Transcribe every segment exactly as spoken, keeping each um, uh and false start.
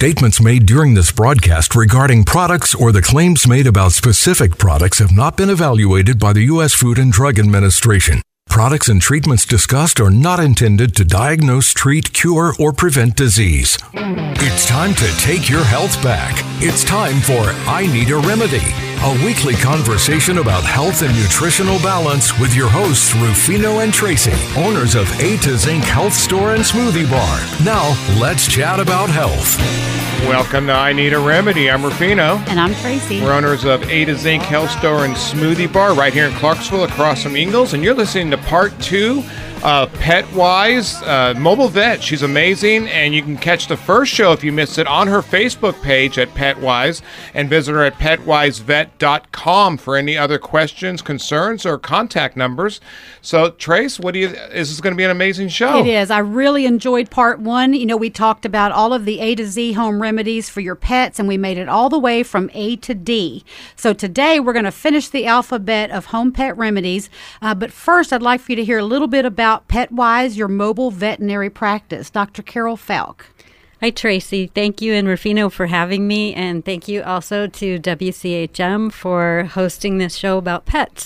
Statements made during this broadcast regarding products or the claims made about specific products have not been evaluated by the U S Food and Drug Administration. Products and treatments discussed are not intended to diagnose, treat, cure, or prevent disease. It's time to take your health back. It's time for I Need a Remedy, a weekly conversation about health and nutritional balance with your hosts Rufino and Tracy, owners of A to Zinc Health Store and Smoothie Bar. Now, let's chat about health. Welcome to I Need a Remedy. I'm Rufino. And I'm Tracy. We're owners of A to Zinc Health Store and Smoothie Bar right here in Clarksville across from Ingalls. And you're listening to part two of PetWise, uh, Mobile Vet. She's amazing. And you can catch the first show if you missed it on her Facebook page at PetWise. And visit her at pet wise vet dot com for any other questions, concerns, or contact numbers. So, Trace, what do you, is this going to be an amazing show? It is. I really enjoyed part one. You know, we talked about all of the A to Z home remedies for your pets, and we made it all the way from A to D. So today we're going to finish the alphabet of home pet remedies. Uh, but first, I'd like for you to hear a little bit about PetWise, your mobile veterinary practice. Doctor Carol Falk. Hi, Tracy. Thank you and Rufino for having me, and thank you also to W C H M for hosting this show about pets.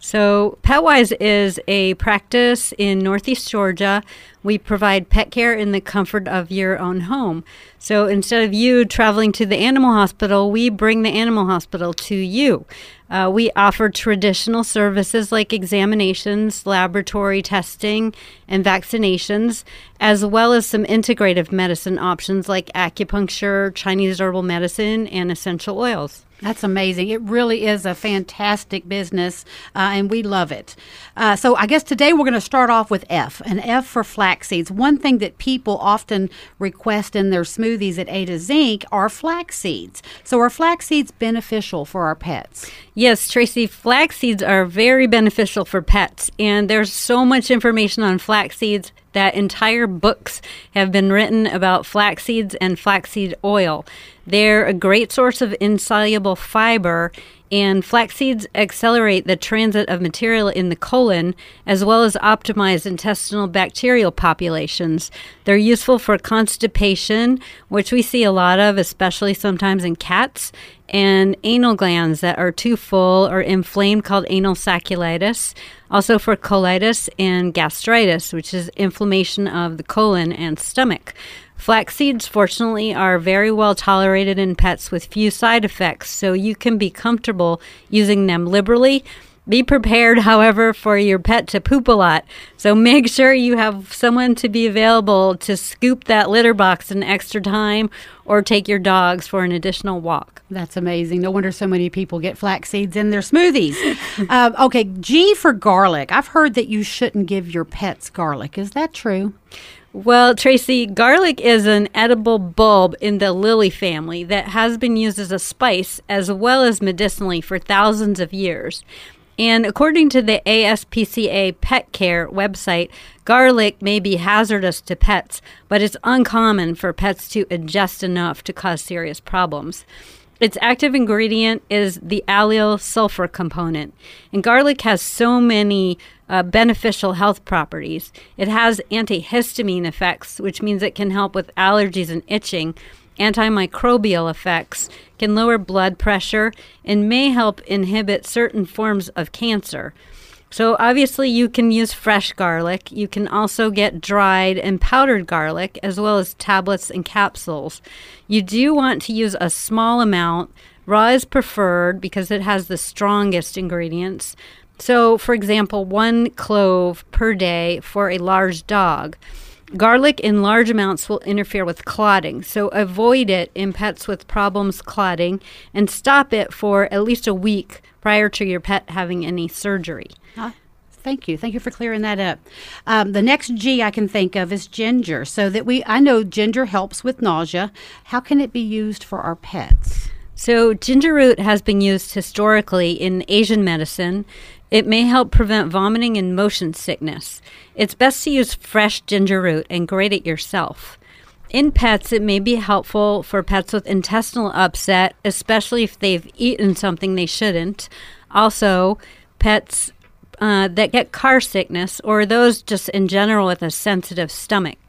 So PetWise is a practice in Northeast Georgia. We provide pet care in the comfort of your own home. So instead of you traveling to the animal hospital, we bring the animal hospital to you. Uh, we offer traditional services like examinations, laboratory testing, and vaccinations, as well as some integrative medicine options like acupuncture, Chinese herbal medicine, and essential oils. That's amazing. It really is a fantastic business, uh, and we love it. Uh, so I guess today we're going to start off with F, an F for flax seeds. One thing that people often request in their smoothies at A to Zinc are flax seeds. So are flax seeds beneficial for our pets? Yes, Tracy, flax seeds are very beneficial for pets, and there's so much information on flax seeds that entire books have been written about flax seeds and flaxseed oil. They're a great source of insoluble fiber, and flax seeds accelerate the transit of material in the colon, as well as optimize intestinal bacterial populations. They're useful for constipation, which we see a lot of, especially sometimes in cats, and anal glands that are too full or inflamed, called anal sacculitis. Also for colitis and gastritis, which is inflammation of the colon and stomach. Flax seeds, fortunately, are very well tolerated in pets with few side effects, so you can be comfortable using them liberally. Be prepared, however, for your pet to poop a lot, so make sure you have someone to be available to scoop that litter box in extra time or take your dogs for an additional walk. That's amazing. No wonder so many people get flax seeds in their smoothies. uh, okay, G for garlic. I've heard that you shouldn't give your pets garlic. Is that true? Well, Tracy, garlic is an edible bulb in the lily family that has been used as a spice as well as medicinally for thousands of years. And according to the A S P C A Pet Care website, garlic may be hazardous to pets, but it's uncommon for pets to ingest enough to cause serious problems. Its active ingredient is the allyl sulfur component. And garlic has so many uh, beneficial health properties. It has antihistamine effects, which means it can help with allergies and itching. Antimicrobial effects, can lower blood pressure, and may help inhibit certain forms of cancer. So obviously you can use fresh garlic. You can also get dried and powdered garlic, as well as tablets and capsules. You do want to use a small amount. Raw is preferred because it has the strongest ingredients. So, for example, one clove per day for a large dog. Garlic in large amounts will interfere with clotting, so avoid it in pets with problems clotting and stop it for at least a week prior to your pet having any surgery. Huh? Thank you. Thank you for clearing that up. Um, the next G I can think of is ginger. So that we, I know ginger helps with nausea. How can it be used for our pets? So ginger root has been used historically in Asian medicine. It may help prevent vomiting and motion sickness. It's best to use fresh ginger root and grate it yourself. In pets, it may be helpful for pets with intestinal upset, especially if they've eaten something they shouldn't. Also, pets uh, that get car sickness, or those just in general with a sensitive stomach.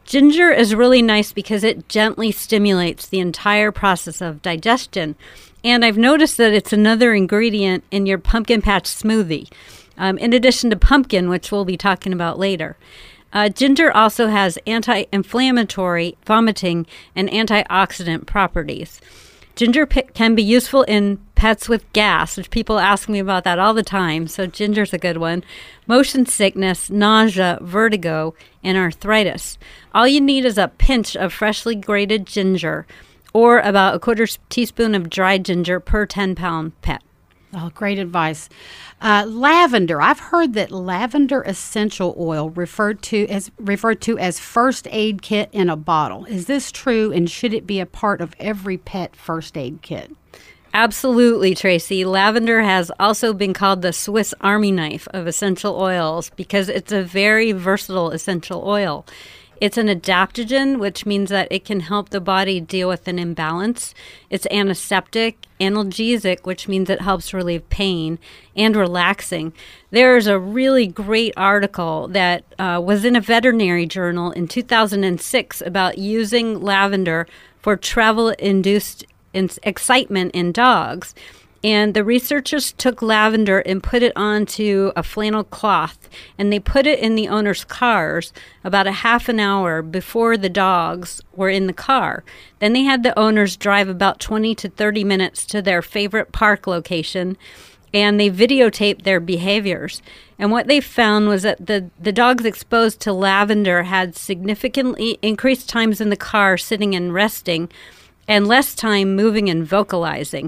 Ginger is really nice because it gently stimulates the entire process of digestion. And I've noticed that it's another ingredient in your pumpkin patch smoothie, um, in addition to pumpkin, which we'll be talking about later. Uh, ginger also has anti-inflammatory, vomiting, and antioxidant properties. Ginger p- can be useful in pets with gas, which people ask me about that all the time, so ginger's a good one. Motion sickness, nausea, vertigo, and arthritis. All you need is a pinch of freshly grated ginger or about a quarter teaspoon of dried ginger per ten-pound pet. Oh, great advice. Uh, lavender. I've heard that lavender essential oil referred to as referred to as first aid kit in a bottle. Is this true, and should it be a part of every pet first aid kit? Absolutely, Tracy. Lavender has also been called the Swiss Army knife of essential oils because it's a very versatile essential oil. It's an adaptogen, which means that it can help the body deal with an imbalance. It's antiseptic, analgesic, which means it helps relieve pain, and relaxing. There's a really great article that uh, was in a veterinary journal in two thousand six about using lavender for travel-induced excitement in dogs. And the researchers took lavender and put it onto a flannel cloth, and they put it in the owner's cars about a half an hour before the dogs were in the car. Then they had the owners drive about twenty to thirty minutes to their favorite park location, and they videotaped their behaviors. And what they found was that the, the dogs exposed to lavender had significantly increased times in the car sitting and resting, and less time moving and vocalizing.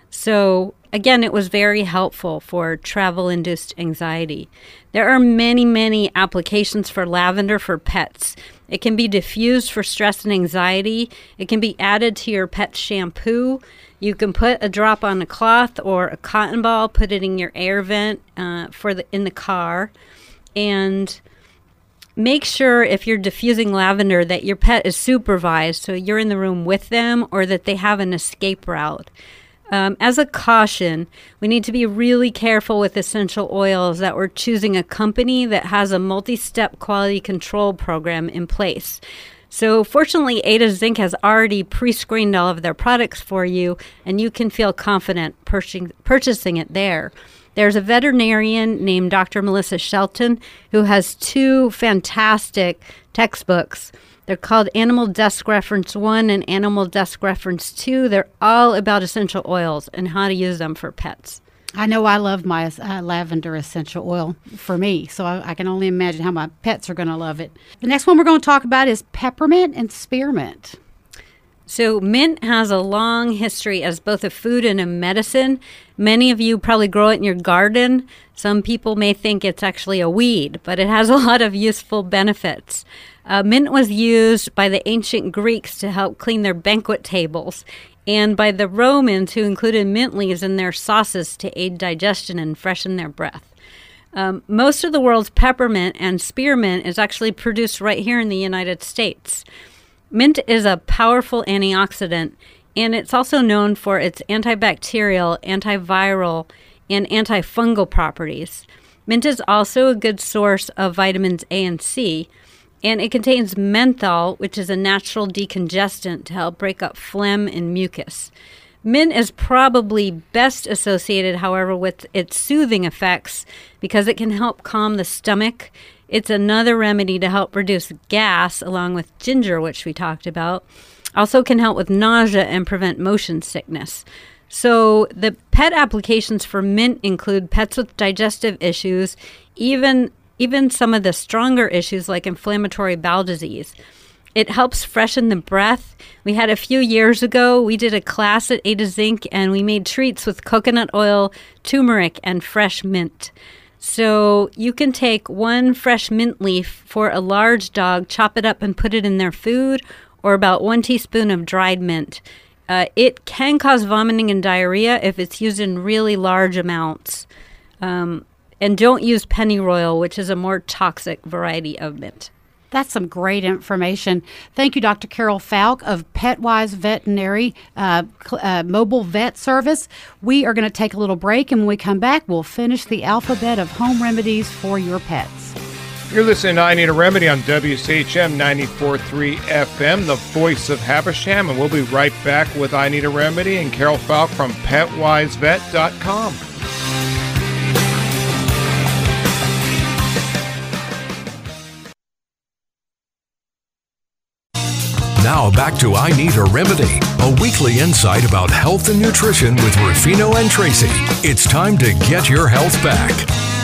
So, again, it was very helpful for travel-induced anxiety. There are many, many applications for lavender for pets. It can be diffused for stress and anxiety. It can be added to your pet shampoo. You can put a drop on a cloth or a cotton ball, put it in your air vent uh, for the in the car. And make sure if you're diffusing lavender that your pet is supervised, so you're in the room with them, or that they have an escape route. Um, as a caution, we need to be really careful with essential oils that we're choosing a company that has a multi-step quality control program in place. So fortunately, Ada Zinc has already pre-screened all of their products for you, and you can feel confident purchasing, purchasing it there. There's a veterinarian named Doctor Melissa Shelton who has two fantastic textbooks. They're called Animal Desk Reference one and Animal Desk Reference two. They're all about essential oils and how to use them for pets. I know I love my uh, lavender essential oil for me, so I, I can only imagine how my pets are going to love it. The next one we're going to talk about is peppermint and spearmint. So mint has a long history as both a food and a medicine. Many of you probably grow it in your garden. Some people may think it's actually a weed, but it has a lot of useful benefits. Uh, mint was used by the ancient Greeks to help clean their banquet tables, and by the Romans, who included mint leaves in their sauces to aid digestion and freshen their breath. Um, most of the world's peppermint and spearmint is actually produced right here in the United States. Mint is a powerful antioxidant, and it's also known for its antibacterial, antiviral, and antifungal properties. Mint is also a good source of vitamins A and C, and it contains menthol, which is a natural decongestant to help break up phlegm and mucus. Mint is probably best associated, however, with its soothing effects because it can help calm the stomach. It's another remedy to help reduce gas, along with ginger, which we talked about. Also can help with nausea and prevent motion sickness. So the pet applications for mint include pets with digestive issues, even even some of the stronger issues like inflammatory bowel disease. It helps freshen the breath. We had a few years ago, we did a class at Ada Zinc, and we made treats with coconut oil, turmeric, and fresh mint. So you can take one fresh mint leaf for a large dog, chop it up and put it in their food, or about one teaspoon of dried mint. Uh, it can cause vomiting and diarrhea if it's used in really large amounts. Um, and don't use pennyroyal, which is a more toxic variety of mint. That's some great information. Thank you, Doctor Carol Falk of Petwise Veterinary uh, uh, Mobile Vet Service. We are going to take a little break, and when we come back, we'll finish the alphabet of home remedies for your pets. You're listening to I Need a Remedy on W C H M ninety-four point three F M, the voice of Havisham, and we'll be right back with I Need a Remedy and Carol Falk from pet wise vet dot com. Now back to I Need a Remedy, a weekly insight about health and nutrition with Rufino and Tracy. It's time to get your health back.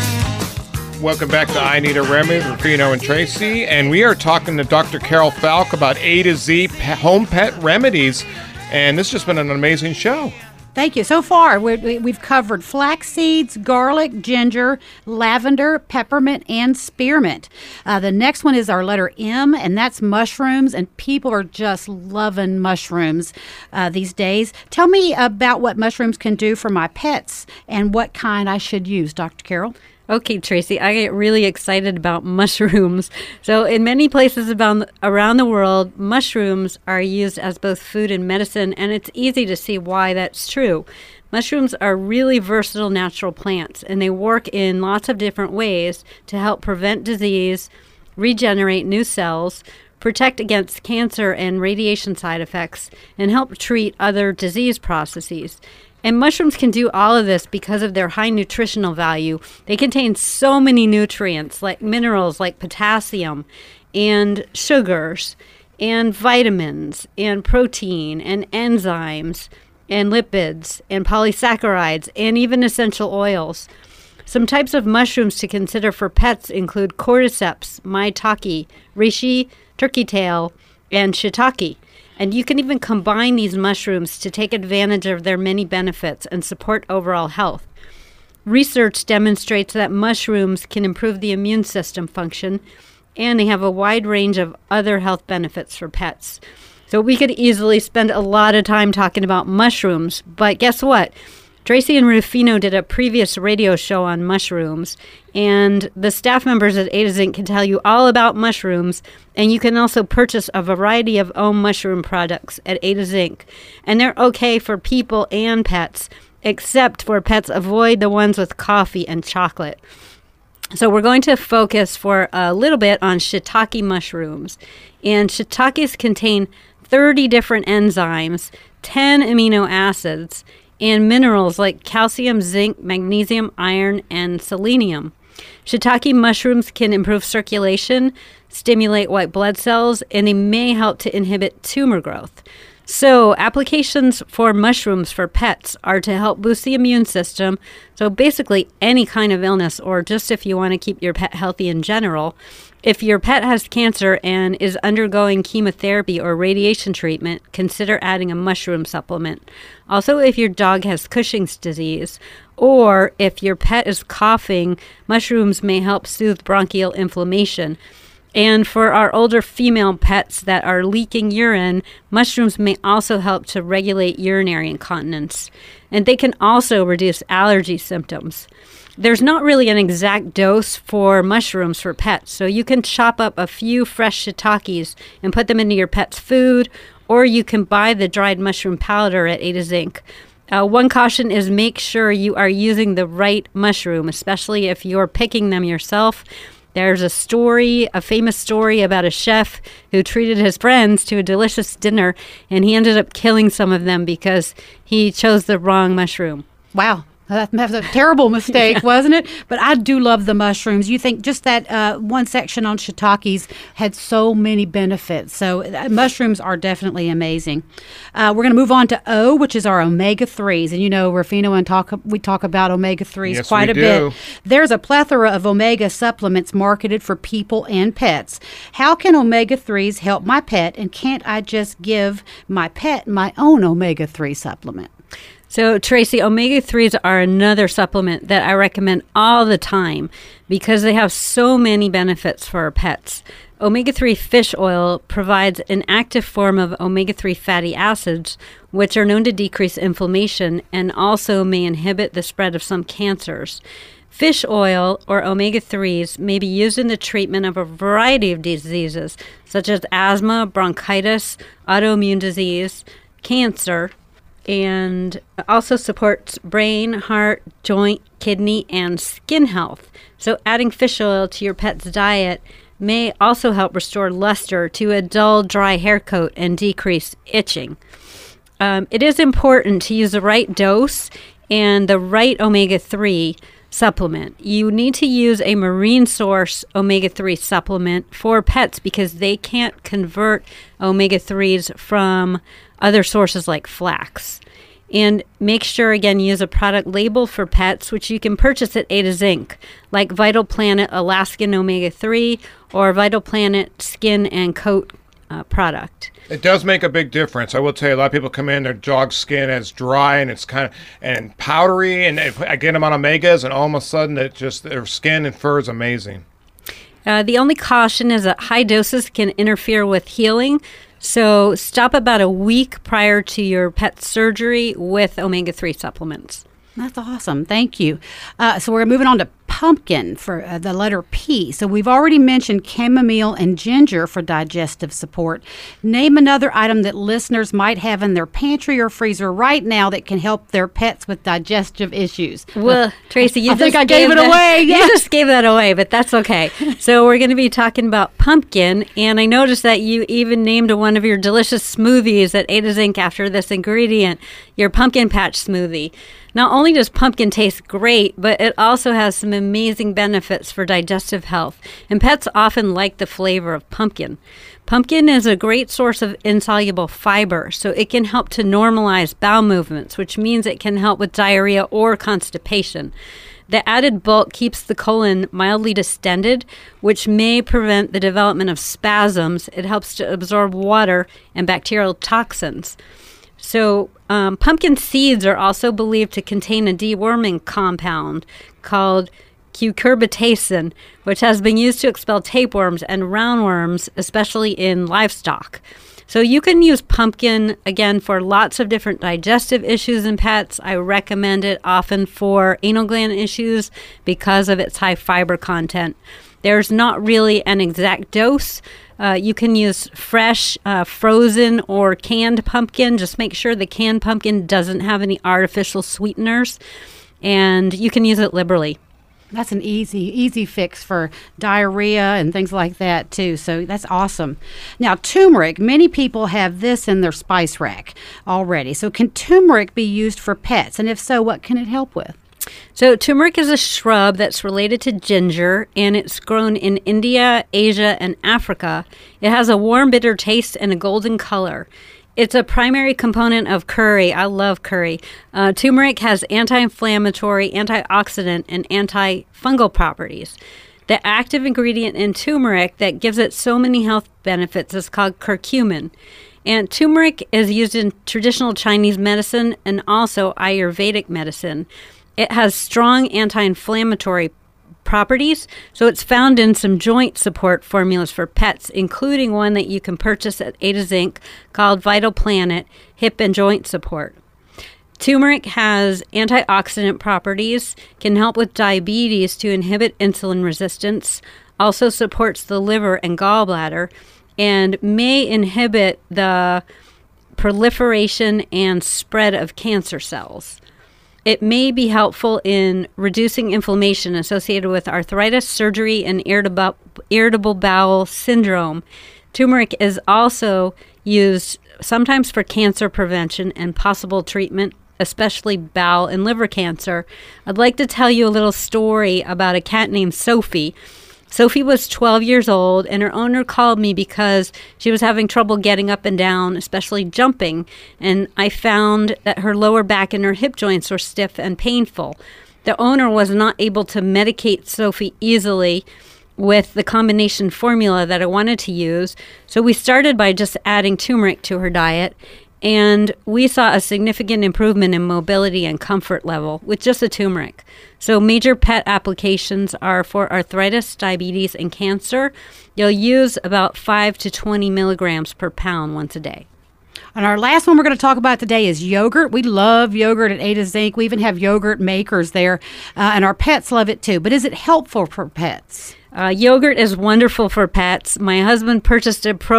Welcome back to I Need a Remedy with Rufino and Tracy, and we are talking to Doctor Carol Falk about A to Z pet, home pet remedies, and this has just been an amazing show. Thank you. So far, we, we've covered flax seeds, garlic, ginger, lavender, peppermint, and spearmint. Uh, the next one is our letter M, and that's mushrooms, and people are just loving mushrooms uh, these days. Tell me about what mushrooms can do for my pets and what kind I should use, Doctor Carol. Okay, Tracy, I get really excited about mushrooms. So in many places about, around the world, mushrooms are used as both food and medicine, and it's easy to see why that's true. Mushrooms are really versatile natural plants, and they work in lots of different ways to help prevent disease, regenerate new cells, protect against cancer and radiation side effects, and help treat other disease processes. And mushrooms can do all of this because of their high nutritional value. They contain so many nutrients, like minerals like potassium and sugars and vitamins and protein and enzymes and lipids and polysaccharides and even essential oils. Some types of mushrooms to consider for pets include cordyceps, maitake, reishi, turkey tail, and shiitake. And you can even combine these mushrooms to take advantage of their many benefits and support overall health. Research demonstrates that mushrooms can improve the immune system function, and they have a wide range of other health benefits for pets. So we could easily spend a lot of time talking about mushrooms, but guess what? Tracy and Rufino did a previous radio show on mushrooms, and the staff members at Ada Zinc can tell you all about mushrooms, and you can also purchase a variety of own mushroom products at Ada Zinc, and they're okay for people and pets, except for pets avoid the ones with coffee and chocolate. So we're going to focus for a little bit on shiitake mushrooms, and shiitakes contain thirty different enzymes, ten amino acids, and minerals like calcium, zinc, magnesium, iron, and selenium. Shiitake mushrooms can improve circulation, stimulate white blood cells, and they may help to inhibit tumor growth. So applications for mushrooms for pets are to help boost the immune system, so basically any kind of illness, or just if you want to keep your pet healthy in general. If your pet has cancer and is undergoing chemotherapy or radiation treatment, consider adding a mushroom supplement. Also, if your dog has Cushing's disease, or if your pet is coughing, mushrooms may help soothe bronchial inflammation. And for our older female pets that are leaking urine, mushrooms may also help to regulate urinary incontinence. And they can also reduce allergy symptoms. There's not really an exact dose for mushrooms for pets, so you can chop up a few fresh shiitakes and put them into your pet's food, or you can buy the dried mushroom powder at Ada Zinc. Uh, one caution is make sure you are using the right mushroom, especially if you're picking them yourself. There's a story, a famous story about a chef who treated his friends to a delicious dinner, and he ended up killing some of them because he chose the wrong mushroom. Wow. That was a terrible mistake, yeah. Wasn't it? But I do love the mushrooms. You think just that uh, one section on shiitakes had so many benefits. So uh, mushrooms are definitely amazing. Uh, we're going to move on to O, which is our omega threes. And you know, Rufino and talk, we talk about omega threes yes, quite we a do. bit. There's a plethora of omega supplements marketed for people and pets. How can omega threes help my pet? And can't I just give my pet my own omega three supplement? So, Tracy, omega threes are another supplement that I recommend all the time because they have so many benefits for our pets. omega three fish oil provides an active form of omega three fatty acids, which are known to decrease inflammation and also may inhibit the spread of some cancers. Fish oil, or omega threes, may be used in the treatment of a variety of diseases, such as asthma, bronchitis, autoimmune disease, cancer, and also supports brain, heart, joint, kidney, and skin health. So adding fish oil to your pet's diet may also help restore luster to a dull, dry hair coat and decrease itching. Um, it is important to use the right dose and the right omega three supplement. You need to use a marine source omega three supplement for pets because they can't convert omega threes from other sources like flax. And make sure, again, you use a product label for pets, which you can purchase at Ada Zinc, like Vital Planet Alaskan omega three or Vital Planet Skin and Coat uh, product. It does make a big difference. I will tell you, a lot of people come in, their dog's skin is dry and it's kind of and powdery, and I get them on omegas, and all of a sudden, it just their skin and fur is amazing. Uh, the only caution is that high doses can interfere with healing. So stop about a week prior to your pet's surgery with omega three supplements. That's awesome. Thank you. Uh, so we're moving on to pumpkin for uh, the letter P. So we've already mentioned chamomile and ginger for digestive support. Name another item that listeners might have in their pantry or freezer right now that can help their pets with digestive issues. Well, Tracy, you I just think I gave, gave it that, away. You Yeah. just gave that away, but that's okay. So we're going to be talking about pumpkin, and I noticed that you even named one of your delicious smoothies at Ada Zinc after this ingredient, your pumpkin patch smoothie. Not only does pumpkin taste great, but it also has some amazing benefits for digestive health, and pets often like the flavor of pumpkin. Pumpkin is a great source of insoluble fiber, so it can help to normalize bowel movements, which means it can help with diarrhea or constipation. The added bulk keeps the colon mildly distended, which may prevent the development of spasms. It helps to absorb water and bacterial toxins. So um, pumpkin seeds are also believed to contain a deworming compound called cucurbitacin, which has been used to expel tapeworms and roundworms, especially in livestock. So you can use pumpkin, again, for lots of different digestive issues in pets. I recommend it often for anal gland issues because of its high fiber content. There's not really an exact dose. Uh, you can use fresh, uh, frozen, or canned pumpkin. Just make sure the canned pumpkin doesn't have any artificial sweeteners, and you can use it liberally. That's an easy, easy fix for diarrhea and things like that, too. So that's awesome. Now, turmeric, many people have this in their spice rack already. So can turmeric be used for pets? And if so, what can it help with? So turmeric is a shrub that's related to ginger, and it's grown in India, Asia, and Africa. It has a warm, bitter taste and a golden color. It's a primary component of curry. I love curry. Uh, turmeric has anti-inflammatory, antioxidant, and antifungal properties. The active ingredient in turmeric that gives it so many health benefits is called curcumin. And turmeric is used in traditional Chinese medicine and also Ayurvedic medicine. It has strong anti-inflammatory properties, so it's found in some joint support formulas for pets, including one that you can purchase at Ada Zinc called Vital Planet Hip and Joint Support. Turmeric has antioxidant properties, can help with diabetes to inhibit insulin resistance, also supports the liver and gallbladder, and may inhibit the proliferation and spread of cancer cells. It may be helpful in reducing inflammation associated with arthritis, surgery, and irritable, irritable bowel syndrome. Turmeric is also used sometimes for cancer prevention and possible treatment, especially bowel and liver cancer. I'd like to tell you a little story about a cat named Sophie. Sophie was twelve years old, and her owner called me because she was having trouble getting up and down, especially jumping, and I found that her lower back and her hip joints were stiff and painful. The owner was not able to medicate Sophie easily with the combination formula that I wanted to use, so we started by just adding turmeric to her diet, and we saw a significant improvement in mobility and comfort level with just a turmeric. So major pet applications are for arthritis, diabetes, and cancer. You'll use about five to twenty milligrams per pound once a day. And our last one we're going to talk about today is yogurt. We love yogurt at Ada Zinc. We even have yogurt makers there, uh, and our pets love it too. But is it helpful for pets? Uh, yogurt is wonderful for pets. My husband purchased a pro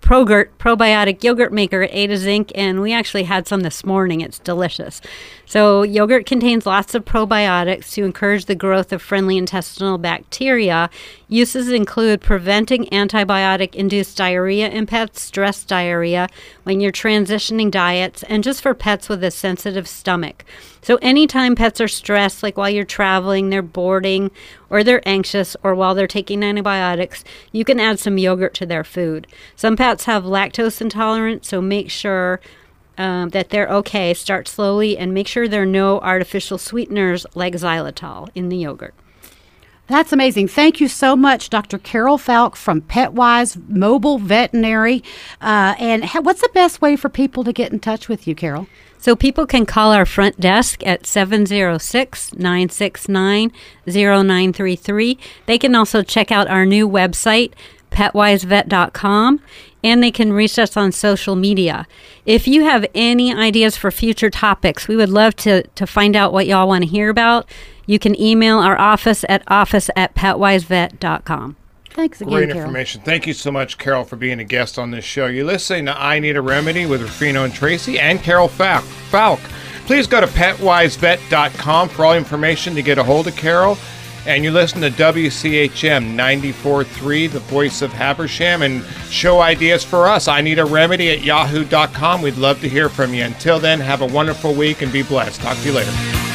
Progurt probiotic yogurt maker at Ada Zinc, and we actually had some this morning. It's delicious. So yogurt contains lots of probiotics to encourage the growth of friendly intestinal bacteria. Uses include preventing antibiotic-induced diarrhea in pets, stress diarrhea, when you're transitioning diets, and just for pets with a sensitive stomach. So anytime pets are stressed, like while you're traveling, they're boarding, or they're anxious, or while they're taking antibiotics, you can add some yogurt to their food. Some pets have lactose intolerance, so make sure um, that they're okay. Start slowly and make sure there are no artificial sweeteners like xylitol in the yogurt. That's amazing. Thank you so much, Doctor Carol Falk from PetWise Mobile Veterinary. Uh, and ha- what's the best way for people to get in touch with you, Carol? So people can call our front desk at seven oh six, nine six nine, oh nine three three. They can also check out our new website, pet wise vet dot com, and they can reach us on social media. If you have any ideas for future topics, we would love to, to find out what y'all want to hear about. You can email our office at office at pet wise vet dot com. Thanks again, Great Carol. information. Thank you so much, Carol, for being a guest on this show. You're listening to I Need a Remedy with Rufino and Tracy and Carol Falk. Falk. Please go to pet wise vet dot com for all information to get a hold of Carol. And you listen to W C H M ninety-four point three, the voice of Habersham, and show ideas for us. I Need a Remedy at yahoo dot com. We'd love to hear from you. Until then, have a wonderful week and be blessed. Talk to you later.